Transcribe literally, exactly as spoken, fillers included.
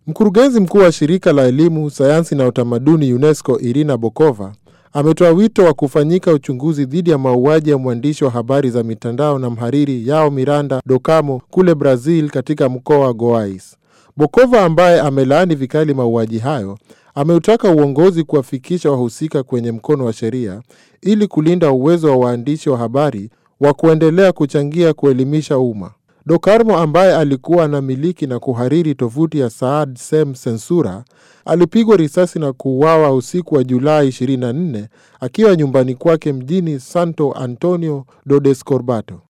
Mkurugenzi mkuu wa shirika la elimu, sayansi na utamaduni UNESCO Irina Bokova ametoa wito wa kufanyika uchunguzi dhidi ya mauaji ya mwandishi wa habari za mitandao na mhariri Yao Miranda do Carmo kule Brazil katika mkoa wa Goiás. Bokova ambaye amelaani vikali mauaji hayo, ameutaka uongozi kuwafikisha wahusika kwenye mkono wa sheria ili kulinda uwezo wa waandishi wa habari wa kuendelea kuchangia kuelimisha umma. Do Carmo ambaye alikuwa anamiliki na kuhariri tovuti ya Saad Sem Censura alipigwa risasi na kuuawa usiku wa Julai ishirini na nne akiwa nyumbani kwake mjini Santo Antonio do Descoberto.